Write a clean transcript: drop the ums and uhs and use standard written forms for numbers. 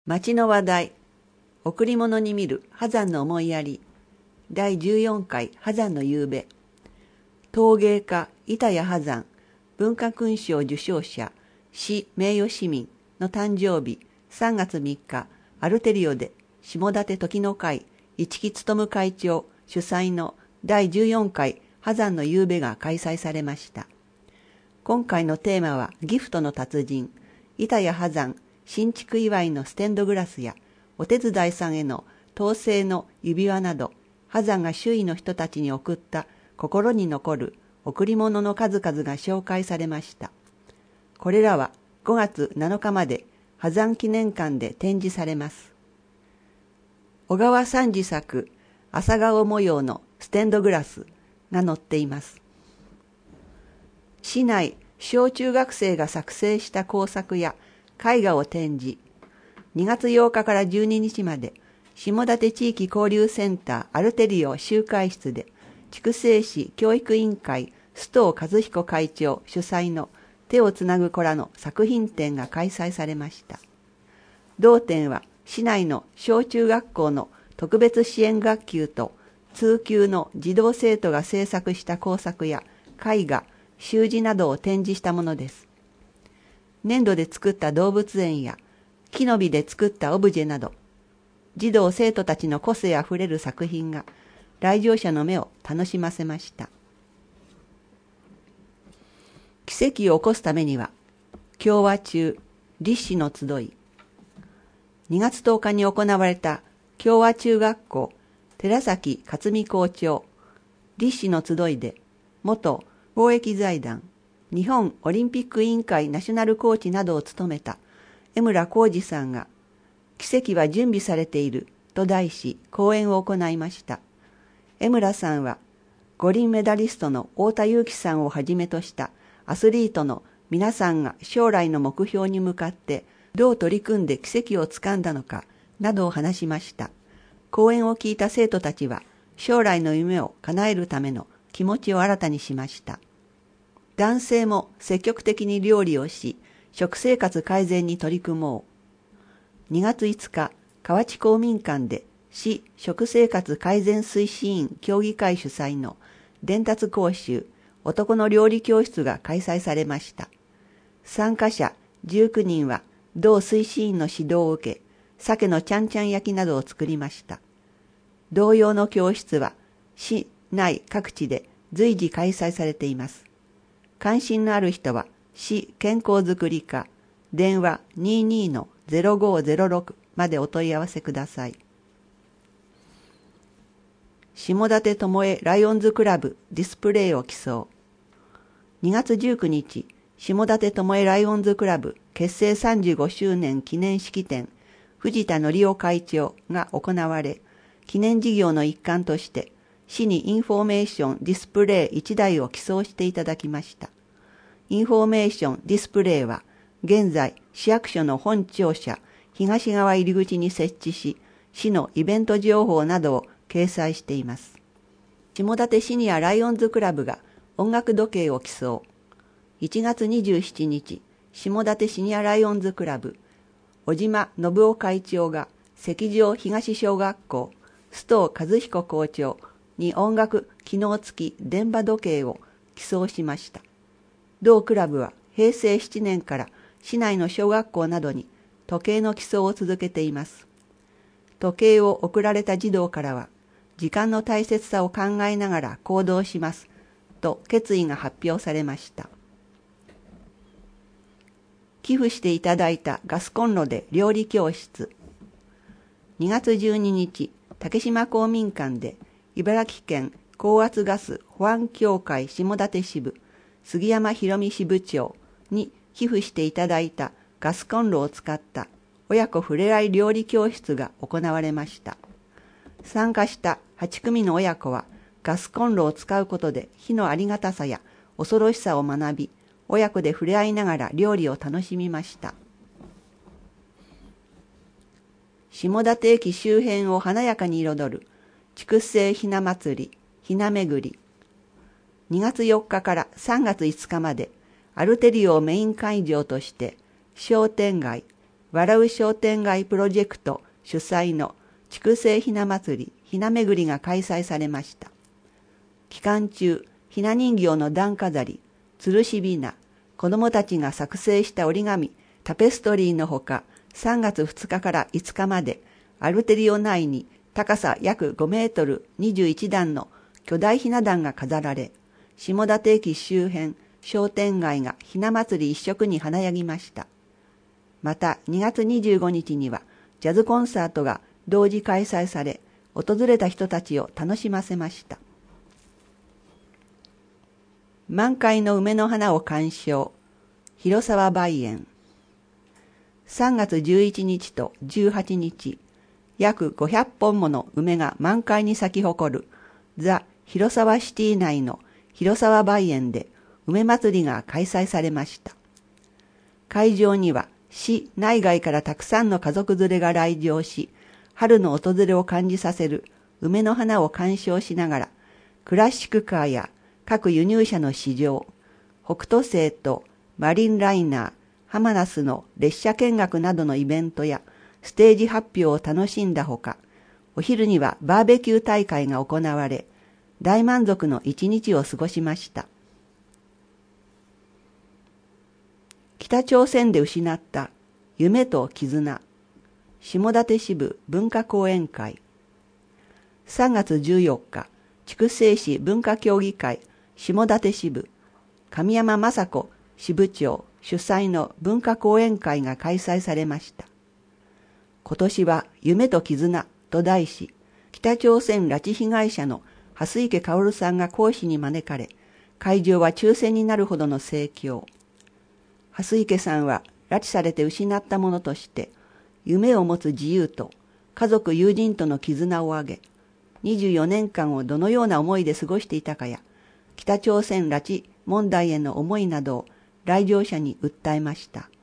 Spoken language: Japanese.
町の話題、贈り物に見る波山の思いやり、第14回波山の夕べ、陶芸家板谷波山、文化勲章受章者、市名誉市民の誕生日3月3日、アルテリオで下館時の会市木勉会長主催の第14回波山の夕べが開催されました。今回のテーマはギフトの達人、板谷波山新築祝いのステンドグラスやお手伝いさんへの陶製の指輪など、波山が周囲の人たちに贈った心に残る贈り物の数々が紹介されました。これらは5月7日まで波山記念館で展示されます。小川三次作朝顔模様のステンドグラスが載っています。市内小中学生が作成した工作や絵画を展示。2月8日から12日まで下館地域交流センターアルテリオ集会室で筑西市教育委員会須藤和彦会長主催の手をつなぐ子らの作品展が開催されました。同展は市内の小中学校の特別支援学級と通級の児童生徒が制作した工作や絵画、習字などを展示したものです。粘土で作った動物園や木の実で作ったオブジェなど、児童生徒たちの個性あふれる作品が来場者の目を楽しませました。奇跡を起こすためには、共和中立志の集い。2月10日に行われた共和中学校寺崎克美校長立志の集いで、元公益財団日本オリンピック委員会ナショナルコーチなどを務めた江村浩二さんが、奇跡は準備されていると題し講演を行いました。江村さんは五輪メダリストの太田雄貴さんをはじめとしたアスリートの皆さんが将来の目標に向かってどう取り組んで奇跡をつかんだのかなどを話しました。講演を聞いた生徒たちは将来の夢を叶えるための気持ちを新たにしました。男性も積極的に料理をし、食生活改善に取り組もう。2月5日、河内公民館で市食生活改善推進員協議会主催の伝達講習、男の料理教室が開催されました。参加者19人は同推進員の指導を受け、鮭のちゃんちゃん焼きなどを作りました。同様の教室は市内各地で随時開催されています。関心のある人は市健康づくり課電話 22-0506 までお問い合わせください。下館巴ライオンズクラブディスプレイを競う。2月19日、下館巴ライオンズクラブ結成35周年記念式典藤田則夫会長が行われ、記念事業の一環として市にインフォメーションディスプレイ1台を寄贈していただきました。インフォメーションディスプレイは現在市役所の本庁舎東側入り口に設置し、市のイベント情報などを掲載しています。下館シニアライオンズクラブが音楽時計を競う。1月27日、下館シニアライオンズクラブ小島信夫会長が石上東小学校須藤和彦校長に音楽機能付き電波時計を寄贈しました。同クラブは平成7年から市内の小学校などに時計の寄贈を続けています。時計を贈られた児童からは、時間の大切さを考えながら行動しますと決意が発表されました。寄付していただいたガスコンロで料理教室。2月12日、竹島公民館で茨城県高圧ガス保安協会下館支部杉山博美支部長に寄付していただいたガスコンロを使った親子ふれあい料理教室が行われました。参加した8組の親子はガスコンロを使うことで火のありがたさや恐ろしさを学び、親子で触れ合いながら料理を楽しみました。下館駅周辺を華やかに彩る筑西ひな祭り、ひなめぐり。2月4日から3月5日までアルテリオをメイン会場として商店街、 笑う商店街プロジェクト主催の筑西ひな祭りひなめぐりが開催されました。期間中、ひな人形の段飾り、吊るしびな、子どもたちが作成した折り紙、タペストリーのほか、3月2日から5日まで、アルテリオ内に高さ約5メートル21段の巨大ひな壇が飾られ、下館駅周辺商店街がひな祭り一色に華やぎました。また2月25日にはジャズコンサートが同時開催され、訪れた人たちを楽しませました。満開の梅の花を鑑賞、広沢梅園。3月11日と18日、約500本もの梅が満開に咲き誇るザ・広沢シティ内の広沢梅園で梅祭りが開催されました。会場には市内外からたくさんの家族連れが来場し、春の訪れを感じさせる梅の花を鑑賞しながら、クラシックカーや各輸入車の試乗、北斗星とマリンライナー、ハマナスの列車見学などのイベントやステージ発表を楽しんだほか、お昼にはバーベキュー大会が行われ、大満足の一日を過ごしました。北朝鮮で失った夢と絆、下館支部文化講演会。3月14日、筑西市文化協議会下館支部、神山雅子支部長主催の文化講演会が開催されました。今年は夢と絆と題し、北朝鮮拉致被害者の蓮池薫さんが講師に招かれ、会場は抽選になるほどの盛況。蓮池さんは拉致されて失ったものとして、夢を持つ自由と家族友人との絆を挙げ、24年間をどのような思いで過ごしていたかや、北朝鮮拉致問題への思いなどを来場者に訴えました。